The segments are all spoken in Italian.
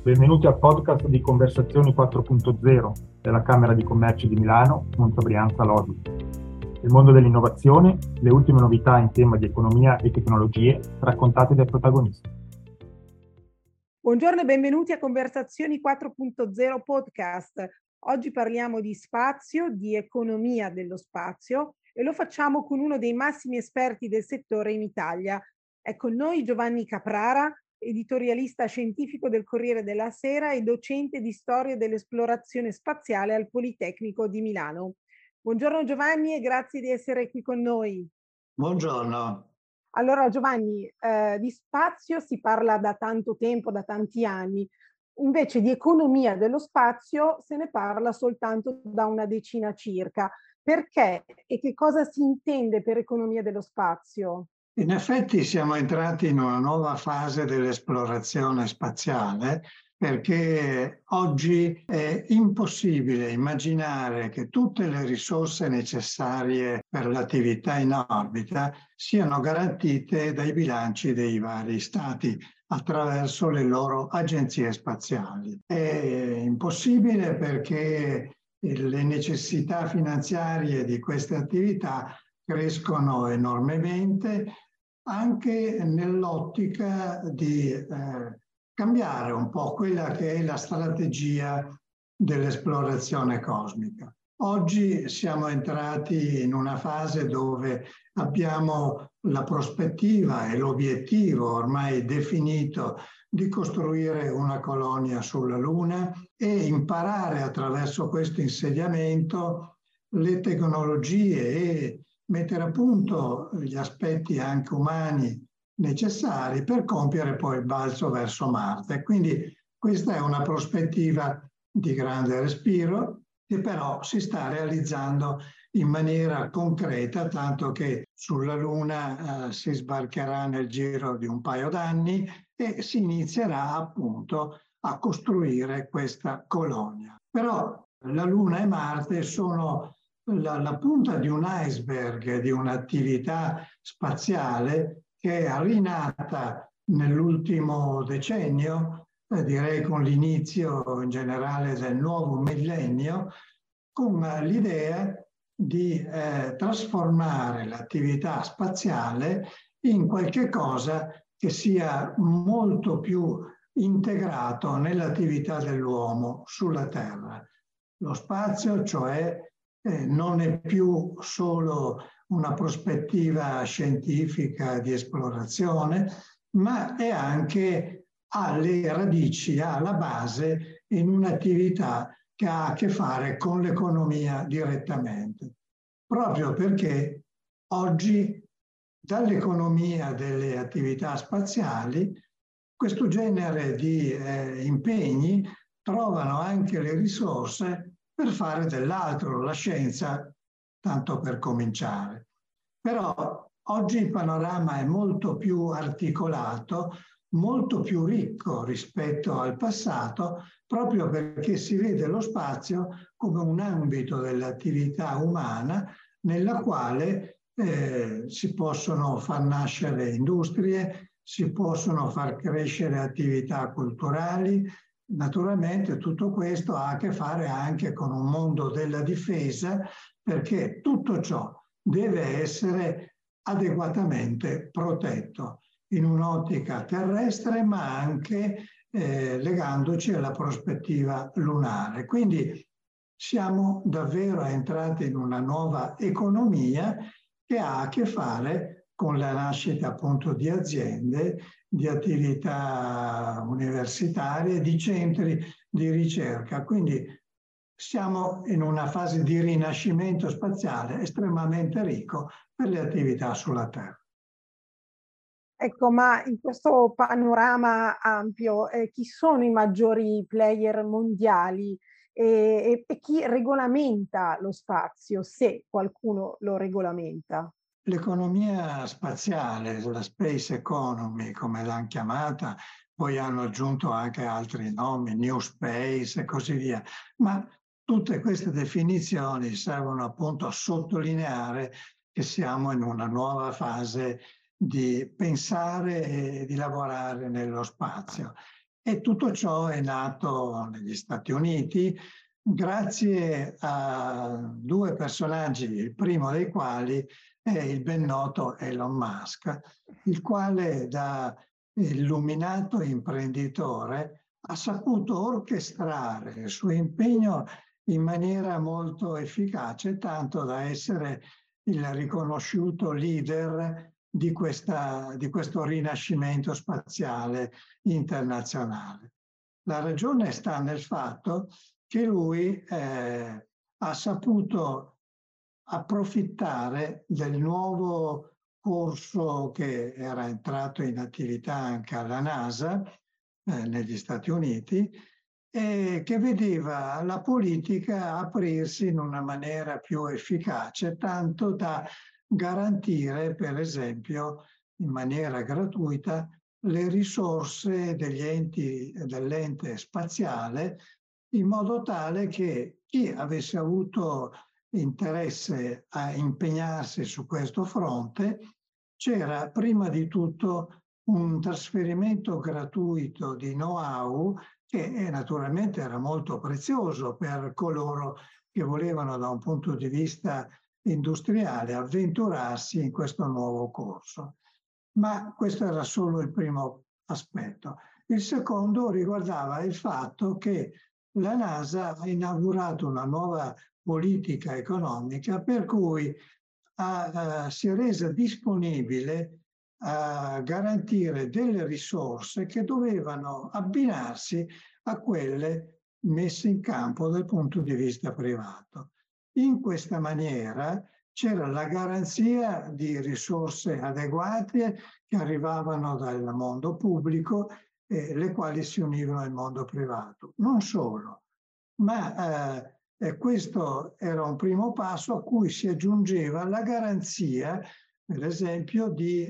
Benvenuti al podcast di Conversazioni 4.0 della Camera di Commercio di Milano, Monza Brianza Lodi. Il mondo dell'innovazione, le ultime novità in tema di economia e tecnologie raccontate dai protagonisti. Buongiorno e benvenuti a Conversazioni 4.0 podcast. Oggi parliamo di spazio, di economia dello spazio e lo facciamo con uno dei massimi esperti del settore in Italia. È con noi Giovanni Caprara, editorialista scientifico del Corriere della Sera e docente di storia dell'esplorazione spaziale al Politecnico di Milano. Buongiorno Giovanni e grazie di essere qui con noi. Buongiorno. Allora Giovanni, di spazio si parla da tanto tempo, da tanti anni, invece di economia dello spazio se ne parla soltanto da una decina circa. Perché e che cosa si intende per economia dello spazio? In effetti siamo entrati in una nuova fase dell'esplorazione spaziale perché oggi è impossibile immaginare che tutte le risorse necessarie per l'attività in orbita siano garantite dai bilanci dei vari stati attraverso le loro agenzie spaziali. È impossibile perché le necessità finanziarie di queste attività crescono enormemente anche nell'ottica di cambiare un po' quella che è la strategia dell'esplorazione cosmica. Oggi siamo entrati in una fase dove abbiamo la prospettiva e l'obiettivo ormai definito di costruire una colonia sulla Luna e imparare attraverso questo insediamento le tecnologie e mettere a punto gli aspetti anche umani necessari per compiere poi il balzo verso Marte. Quindi questa è una prospettiva di grande respiro che però si sta realizzando in maniera concreta, tanto che sulla Luna si sbarcherà nel giro di un paio d'anni e si inizierà appunto a costruire questa colonia. Però la Luna e Marte sono la punta di un iceberg di un'attività spaziale che è rinata nell'ultimo decennio, direi con l'inizio in generale del nuovo millennio, con l'idea di trasformare l'attività spaziale in qualche cosa che sia molto più integrato nell'attività dell'uomo sulla Terra. Lo spazio, cioè, non è più solo una prospettiva scientifica di esplorazione, ma è anche alle radici, alla base, in un'attività che ha a che fare con l'economia direttamente. Proprio perché oggi dall'economia delle attività spaziali questo genere di impegni trovano anche le risorse per fare dell'altro, la scienza, tanto per cominciare. Però oggi il panorama è molto più articolato, molto più ricco rispetto al passato, proprio perché si vede lo spazio come un ambito dell'attività umana nella quale si possono far nascere industrie, si possono far crescere attività culturali. Naturalmente tutto questo ha a che fare anche con un mondo della difesa, perché tutto ciò deve essere adeguatamente protetto in un'ottica terrestre, ma anche legandoci alla prospettiva lunare. Quindi siamo davvero entrati in una nuova economia che ha a che fare con la nascita appunto di aziende, di attività universitarie, di centri di ricerca. Quindi siamo in una fase di rinascimento spaziale estremamente ricco per le attività sulla Terra. Ecco, ma in questo panorama ampio, chi sono i maggiori player mondiali e chi regolamenta lo spazio, se qualcuno lo regolamenta? L'economia spaziale, la space economy, come l'hanno chiamata, poi hanno aggiunto anche altri nomi, New Space e così via, ma tutte queste definizioni servono appunto a sottolineare che siamo in una nuova fase di pensare e di lavorare nello spazio. E tutto ciò è nato negli Stati Uniti grazie a due personaggi, il primo dei quali è il ben noto Elon Musk, il quale da illuminato imprenditore ha saputo orchestrare il suo impegno in maniera molto efficace, tanto da essere il riconosciuto leader di questo rinascimento spaziale internazionale. La ragione sta nel fatto che lui ha saputo approfittare del nuovo corso che era entrato in attività anche alla NASA negli Stati Uniti e che vedeva la politica aprirsi in una maniera più efficace, tanto da garantire, per esempio, in maniera gratuita, le risorse dell'ente spaziale, in modo tale che chi avesse avuto interesse a impegnarsi su questo fronte, c'era prima di tutto un trasferimento gratuito di know-how che naturalmente era molto prezioso per coloro che volevano da un punto di vista industriale avventurarsi in questo nuovo corso. Ma questo era solo il primo aspetto. Il secondo riguardava il fatto che la NASA ha inaugurato una nuova politica economica per cui si è resa disponibile a garantire delle risorse che dovevano abbinarsi a quelle messe in campo dal punto di vista privato. In questa maniera c'era la garanzia di risorse adeguate che arrivavano dal mondo pubblico e le quali si univano al mondo privato. Non solo, ma questo era un primo passo a cui si aggiungeva la garanzia, per esempio, di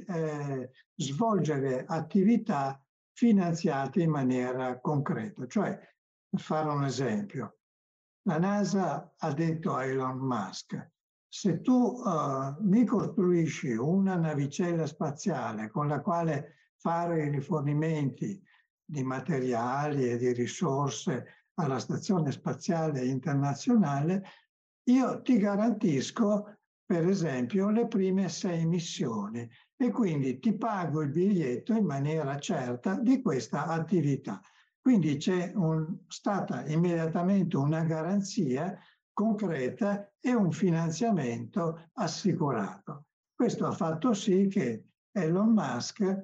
svolgere attività finanziate in maniera concreta. Cioè, per fare un esempio, la NASA ha detto a Elon Musk: se tu mi costruisci una navicella spaziale con la quale fare i rifornimenti di materiali e di risorse alla Stazione Spaziale Internazionale, io ti garantisco, per esempio, le prime 6 missioni e quindi ti pago il biglietto in maniera certa di questa attività. Quindi c'è stata immediatamente una garanzia concreta e un finanziamento assicurato. Questo ha fatto sì che Elon Musk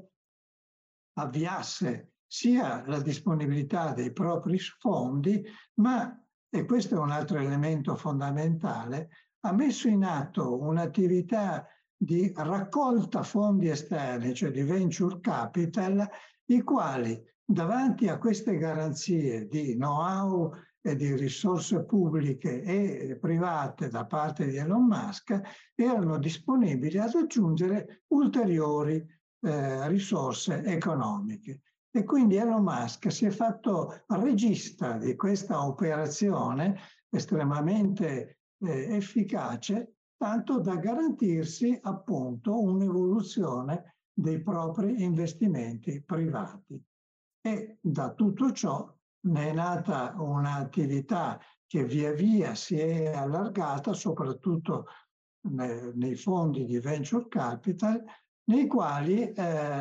avviasse sia la disponibilità dei propri fondi, ma, e questo è un altro elemento fondamentale, ha messo in atto un'attività di raccolta fondi esterni, cioè di venture capital, i quali davanti a queste garanzie di know-how e di risorse pubbliche e private da parte di Elon Musk erano disponibili ad aggiungere ulteriori risorse economiche. E quindi Elon Musk si è fatto regista di questa operazione estremamente efficace, tanto da garantirsi appunto un'evoluzione dei propri investimenti privati. E da tutto ciò ne è nata un'attività che via via si è allargata, soprattutto nei fondi di venture capital, nei quali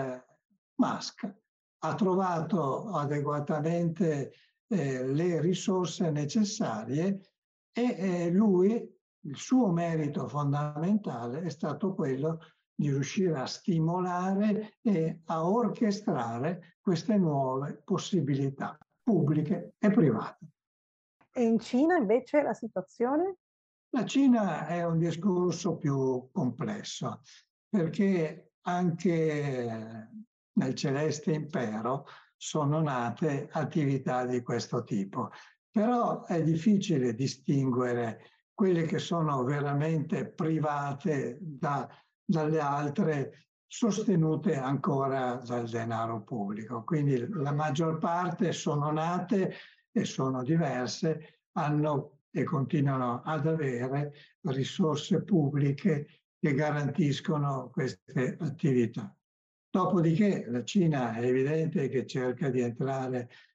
Musk ha trovato adeguatamente le risorse necessarie e lui, il suo merito fondamentale è stato quello di riuscire a stimolare e a orchestrare queste nuove possibilità pubbliche e private. E in Cina invece la situazione? La Cina è un discorso più complesso, perché anche nel celeste impero sono nate attività di questo tipo. Però è difficile distinguere quelle che sono veramente private dalle altre sostenute ancora dal denaro pubblico. Quindi la maggior parte sono nate e sono diverse, hanno e continuano ad avere risorse pubbliche che garantiscono queste attività. Dopodiché la Cina è evidente che cerca di entrare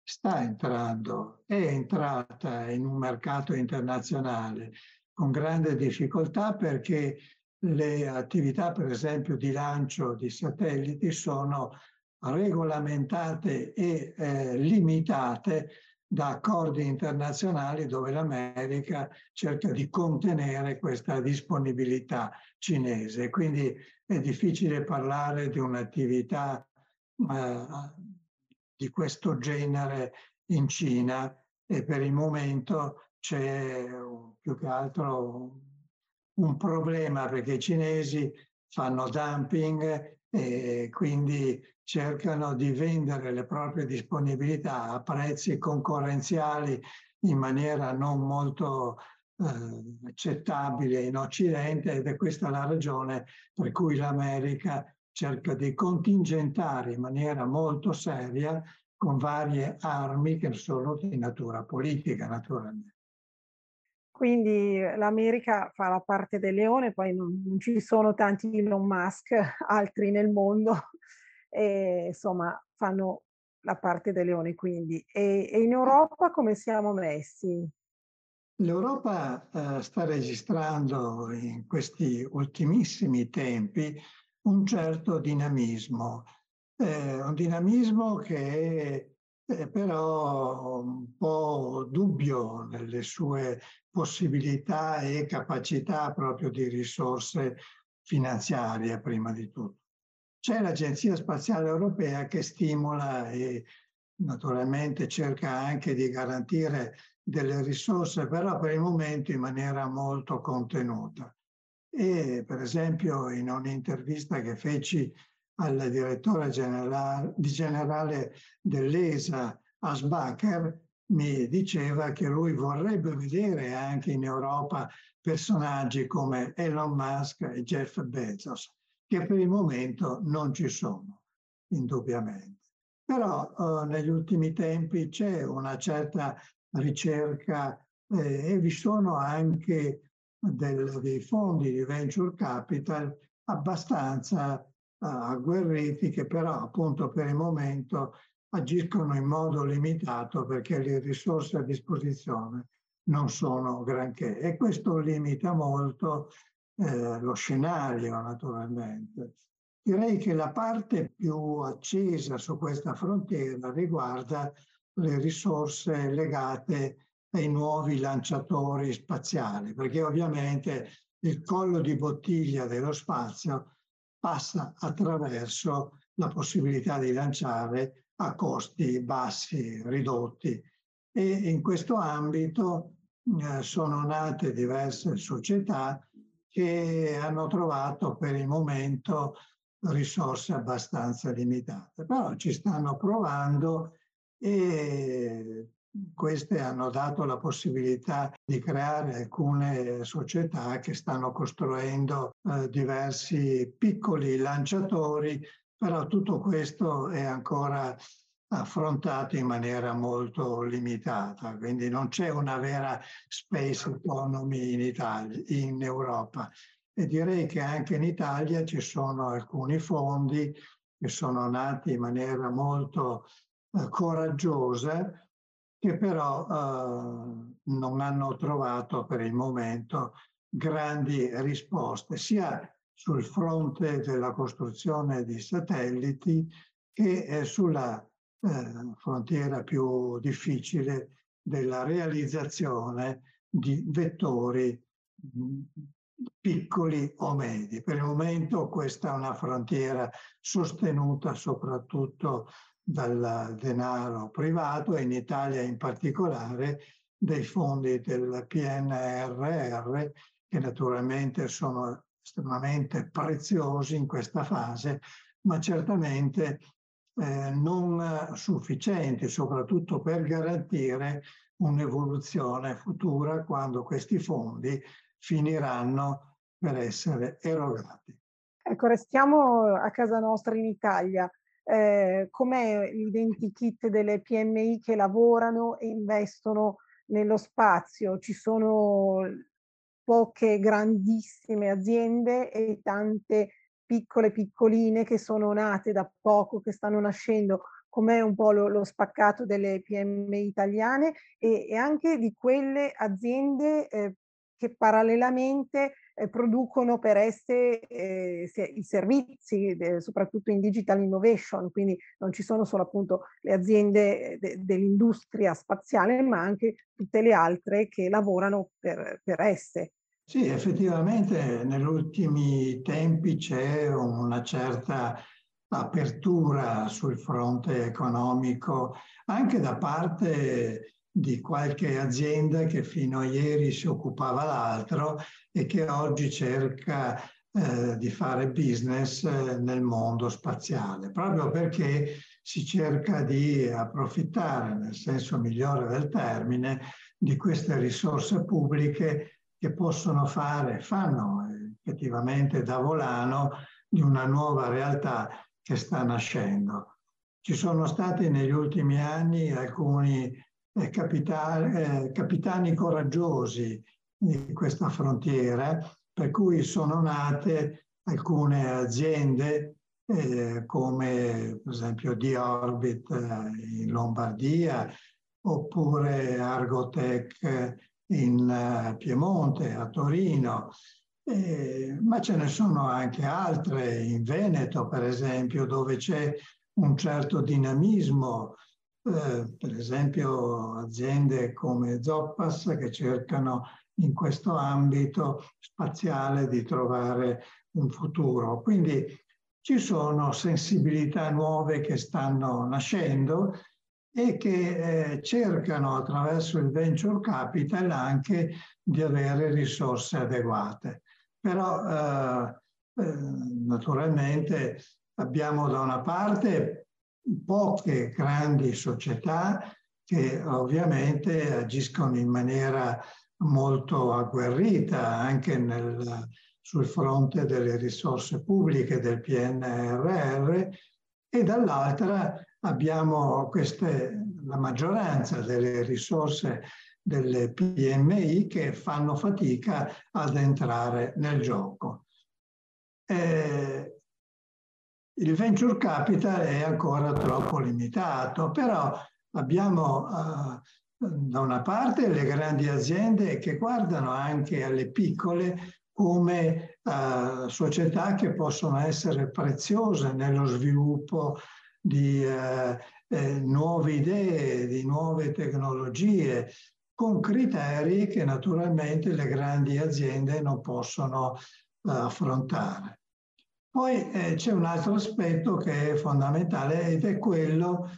è entrata in un mercato internazionale con grande difficoltà perché le attività, per esempio, di lancio di satelliti sono regolamentate e limitate da accordi internazionali dove l'America cerca di contenere questa disponibilità cinese. Quindi è difficile parlare di un'attività di questo genere in Cina e per il momento c'è più che altro un problema perché i cinesi fanno dumping e quindi cercano di vendere le proprie disponibilità a prezzi concorrenziali in maniera non molto accettabile in Occidente ed è questa la ragione per cui l'America cerca di contingentare in maniera molto seria con varie armi che sono di natura politica, naturalmente. Quindi l'America fa la parte del leone, poi non ci sono tanti Elon Musk, altri nel mondo, e insomma fanno la parte del leone quindi. E in Europa come siamo messi? L'Europa sta registrando in questi ultimissimi tempi un certo dinamismo, un dinamismo che è però un po' dubbio nelle sue possibilità e capacità proprio di risorse finanziarie prima di tutto. C'è l'Agenzia Spaziale Europea che stimola e naturalmente cerca anche di garantire delle risorse, però per il momento in maniera molto contenuta. E per esempio in un'intervista che feci al direttore generale dell'ESA, Asbacher, mi diceva che lui vorrebbe vedere anche in Europa personaggi come Elon Musk e Jeff Bezos, che per il momento non ci sono, indubbiamente. Però negli ultimi tempi c'è una certa ricerca e vi sono anche dei fondi di venture capital abbastanza agguerriti che però appunto per il momento agiscono in modo limitato perché le risorse a disposizione non sono granché e questo limita molto lo scenario naturalmente. Direi che la parte più accesa su questa frontiera riguarda le risorse legate ai nuovi lanciatori spaziali, perché ovviamente il collo di bottiglia dello spazio passa attraverso la possibilità di lanciare a costi bassi, ridotti. E in questo ambito sono nate diverse società che hanno trovato per il momento risorse abbastanza limitate, però ci stanno provando e queste hanno dato la possibilità di creare alcune società che stanno costruendo diversi piccoli lanciatori, però tutto questo è ancora affrontato in maniera molto limitata, quindi non c'è una vera space economy in Italia, in Europa. E direi che anche in Italia ci sono alcuni fondi che sono nati in maniera molto coraggiosa, che però non hanno trovato per il momento grandi risposte, sia sul fronte della costruzione di satelliti che sulla frontiera più difficile della realizzazione di vettori piccoli o medi. Per il momento questa è una frontiera sostenuta soprattutto dal denaro privato e in Italia in particolare dei fondi del PNRR che naturalmente sono estremamente preziosi in questa fase, ma certamente non sufficienti, soprattutto per garantire un'evoluzione futura quando questi fondi finiranno per essere erogati. Ecco, restiamo a casa nostra in Italia. Com'è l'identikit delle PMI che lavorano e investono nello spazio? Ci sono poche grandissime aziende e tante piccole, piccoline che sono nate da poco, che stanno nascendo. com'è un po' lo spaccato delle PMI italiane e anche di quelle aziende che parallelamente producono per esse i servizi, soprattutto in digital innovation, quindi non ci sono solo appunto le aziende dell'industria spaziale, ma anche tutte le altre che lavorano per esse. Sì, effettivamente negli ultimi tempi c'è una certa apertura sul fronte economico anche da parte di qualche azienda che fino a ieri si occupava l'altro e che oggi cerca di fare business nel mondo spaziale, proprio perché si cerca di approfittare, nel senso migliore del termine, di queste risorse pubbliche che fanno effettivamente da volano di una nuova realtà che sta nascendo. Ci sono stati negli ultimi anni alcuni capitani coraggiosi di questa frontiera, per cui sono nate alcune aziende come per esempio D-Orbit in Lombardia, oppure Argotec in Piemonte, a Torino, ma ce ne sono anche altre in Veneto, per esempio, dove c'è un certo dinamismo, per esempio aziende come Zoppas che cercano in questo ambito spaziale di trovare un futuro. Quindi ci sono sensibilità nuove che stanno nascendo e che cercano attraverso il venture capital anche di avere risorse adeguate. Però naturalmente abbiamo da una parte poche grandi società che ovviamente agiscono in maniera molto agguerrita anche sul fronte delle risorse pubbliche del PNRR, e dall'altra abbiamo la maggioranza delle risorse delle PMI che fanno fatica ad entrare nel gioco. Il venture capital è ancora troppo limitato, però abbiamo da una parte le grandi aziende che guardano anche alle piccole come società che possono essere preziose nello sviluppo di nuove idee, di nuove tecnologie, con criteri che naturalmente le grandi aziende non possono affrontare. Poi c'è un altro aspetto che è fondamentale ed è quello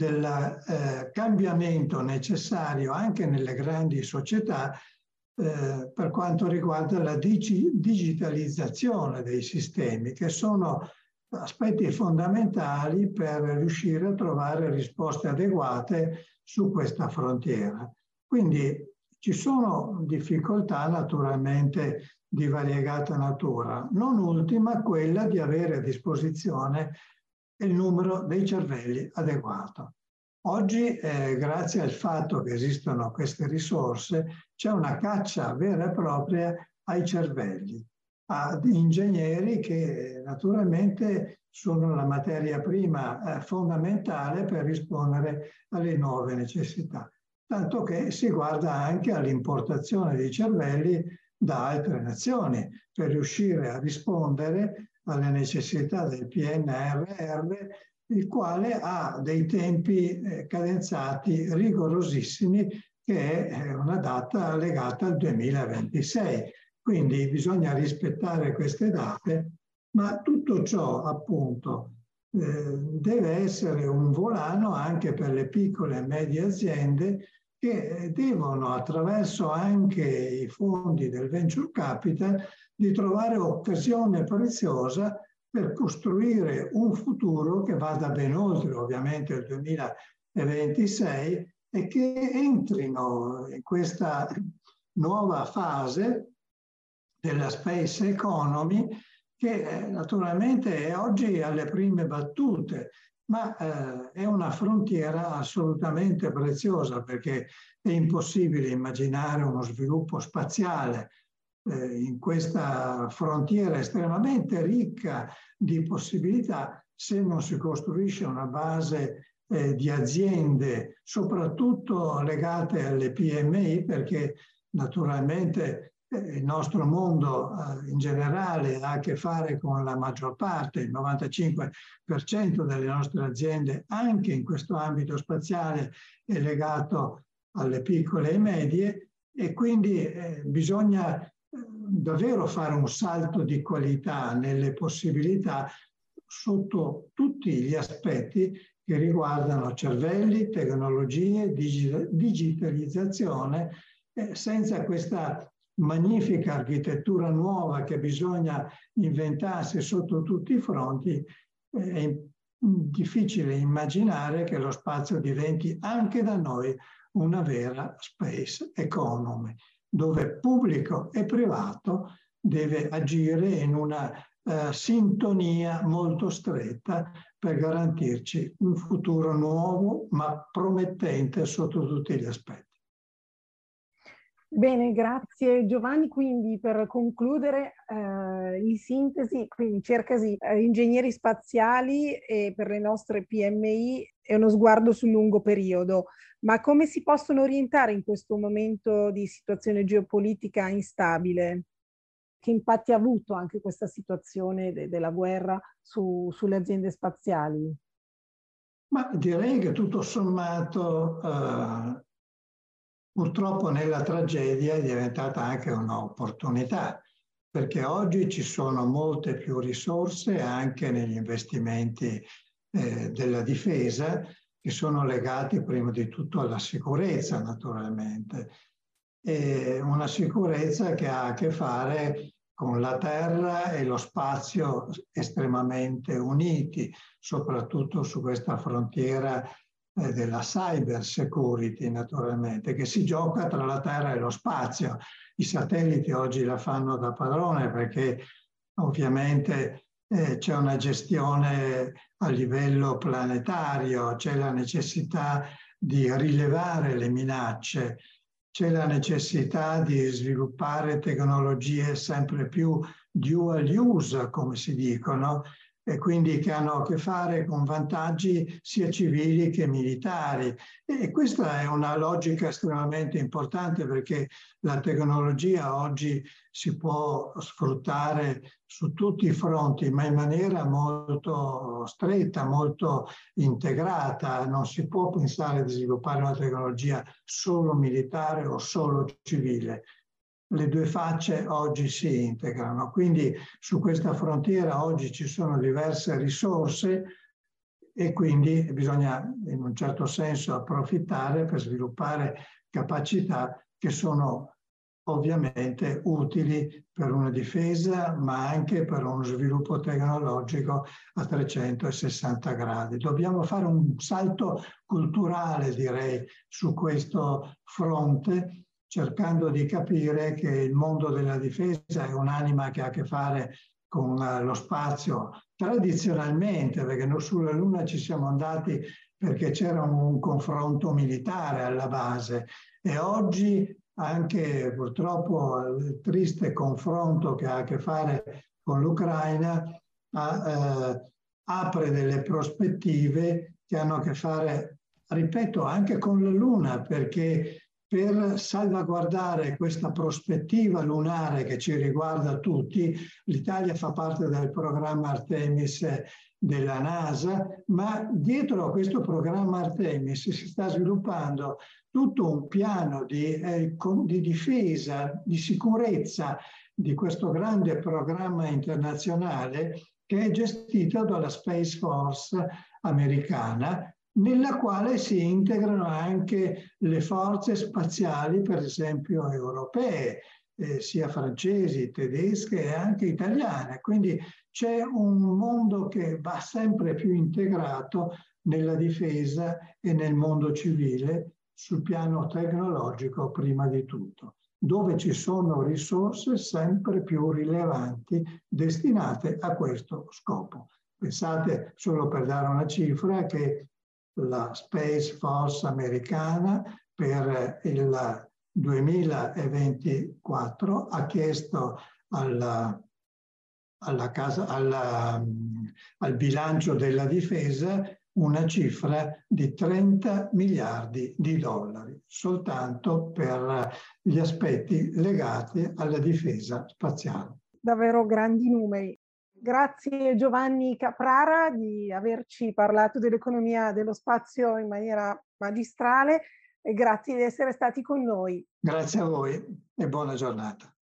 del cambiamento necessario anche nelle grandi società per quanto riguarda la digitalizzazione dei sistemi, che sono aspetti fondamentali per riuscire a trovare risposte adeguate su questa frontiera. Quindi ci sono difficoltà naturalmente di variegata natura, non ultima quella di avere a disposizione il numero dei cervelli adeguato. Oggi, grazie al fatto che esistono queste risorse, c'è una caccia vera e propria ai cervelli, ad ingegneri che naturalmente sono la materia prima fondamentale per rispondere alle nuove necessità. Tanto che si guarda anche all'importazione di cervelli da altre nazioni per riuscire a rispondere alle necessità del PNRR, il quale ha dei tempi cadenzati rigorosissimi, che è una data legata al 2026. Quindi bisogna rispettare queste date, ma tutto ciò appunto deve essere un volano anche per le piccole e medie aziende che devono, attraverso anche i fondi del venture capital, di trovare occasione preziosa per costruire un futuro che vada ben oltre ovviamente il 2026 e che entrino in questa nuova fase della space economy che naturalmente è oggi alle prime battute, ma è una frontiera assolutamente preziosa, perché è impossibile immaginare uno sviluppo spaziale in questa frontiera estremamente ricca di possibilità se non si costruisce una base di aziende, soprattutto legate alle PMI, perché naturalmente il nostro mondo in generale ha a che fare con la maggior parte, il 95% delle nostre aziende, anche in questo ambito spaziale, è legato alle piccole e medie, e quindi bisogna davvero fare un salto di qualità nelle possibilità sotto tutti gli aspetti che riguardano cervelli, tecnologie, digitalizzazione, senza questa magnifica architettura nuova che bisogna inventarsi sotto tutti i fronti. È difficile immaginare che lo spazio diventi anche da noi una vera space economy, dove pubblico e privato deve agire in una sintonia molto stretta per garantirci un futuro nuovo ma promettente sotto tutti gli aspetti. Bene, grazie Giovanni. Quindi per concludere, in sintesi, quindi cercasi ingegneri spaziali e per le nostre PMI è uno sguardo sul lungo periodo, ma come si possono orientare in questo momento di situazione geopolitica instabile? Che impatti ha avuto anche questa situazione della guerra sulle aziende spaziali? Ma direi che tutto sommato purtroppo nella tragedia è diventata anche un'opportunità, perché oggi ci sono molte più risorse anche negli investimenti della difesa, che sono legati prima di tutto alla sicurezza, naturalmente. E una sicurezza che ha a che fare con la terra e lo spazio estremamente uniti, soprattutto su questa frontiera della cyber security, naturalmente, che si gioca tra la terra e lo spazio. I satelliti oggi la fanno da padrone perché ovviamente c'è una gestione a livello planetario, c'è la necessità di rilevare le minacce, c'è la necessità di sviluppare tecnologie sempre più dual use, come si dicono, e quindi che hanno a che fare con vantaggi sia civili che militari. E questa è una logica estremamente importante, perché la tecnologia oggi si può sfruttare su tutti i fronti, ma in maniera molto stretta, molto integrata. Non si può pensare di sviluppare una tecnologia solo militare o solo civile. Le due facce oggi si integrano, quindi su questa frontiera oggi ci sono diverse risorse e quindi bisogna in un certo senso approfittare per sviluppare capacità che sono ovviamente utili per una difesa, ma anche per uno sviluppo tecnologico a 360 gradi. Dobbiamo fare un salto culturale, direi, su questo fronte, cercando di capire che il mondo della difesa è un'anima che ha a che fare con lo spazio tradizionalmente, perché noi sulla Luna ci siamo andati perché c'era un confronto militare alla base, e oggi anche purtroppo il triste confronto che ha a che fare con l'Ucraina apre delle prospettive che hanno a che fare, ripeto, anche con la Luna, perché per salvaguardare questa prospettiva lunare che ci riguarda tutti, l'Italia fa parte del programma Artemis della NASA, ma dietro a questo programma Artemis si sta sviluppando tutto un piano di difesa, di sicurezza di questo grande programma internazionale che è gestito dalla Space Force americana, nella quale si integrano anche le forze spaziali, per esempio europee, sia francesi, tedesche e anche italiane. Quindi c'è un mondo che va sempre più integrato nella difesa e nel mondo civile, sul piano tecnologico prima di tutto, dove ci sono risorse sempre più rilevanti destinate a questo scopo. Pensate, solo per dare una cifra, che la Space Force americana per il 2024 ha chiesto al bilancio della difesa una cifra di 30 miliardi di dollari, soltanto per gli aspetti legati alla difesa spaziale. Davvero grandi numeri. Grazie Giovanni Caprara di averci parlato dell'economia dello spazio in maniera magistrale e grazie di essere stati con noi. Grazie a voi e buona giornata.